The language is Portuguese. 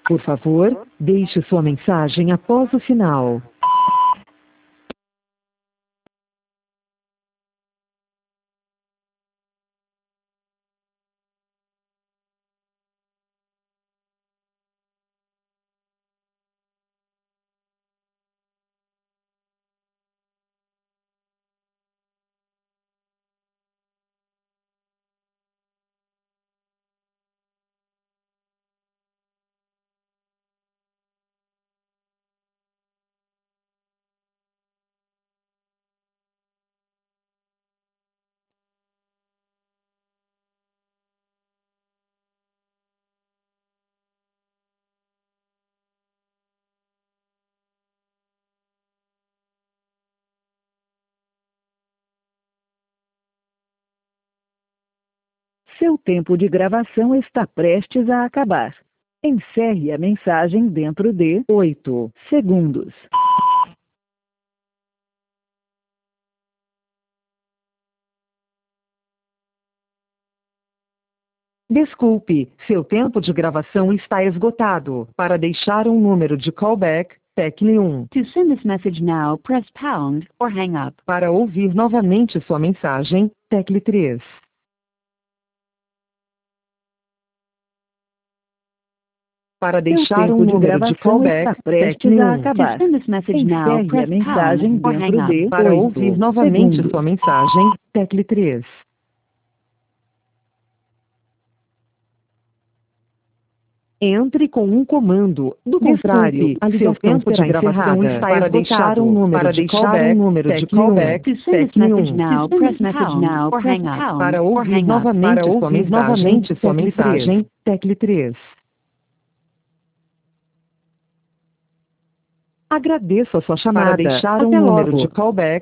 Por favor, deixe sua mensagem após o sinal. Seu tempo de gravação está prestes a acabar. Encerre a mensagem dentro de 8 segundos. Desculpe, seu tempo de gravação está esgotado. Para deixar um número de callback, tecle 1. To send this message now, press pound or hang up. Para ouvir novamente sua mensagem, tecle 3. Para deixar um número de callback, tecle 1. To send this message now, Encerre a press mensagem pound or hang dentro de up. Para 8 ouvir novamente segundos. sua mensagem, tecle 3. Entre com um comando. Do contrário, seu tempo de gravação está para deixar um número de callback, To send this tecle message 1. now, press pound or hang up. Para Or ouvir hang up. novamente sua mensagem, tecle 3. Agradeço a sua chamada. Para deixar um Até número logo. de callback,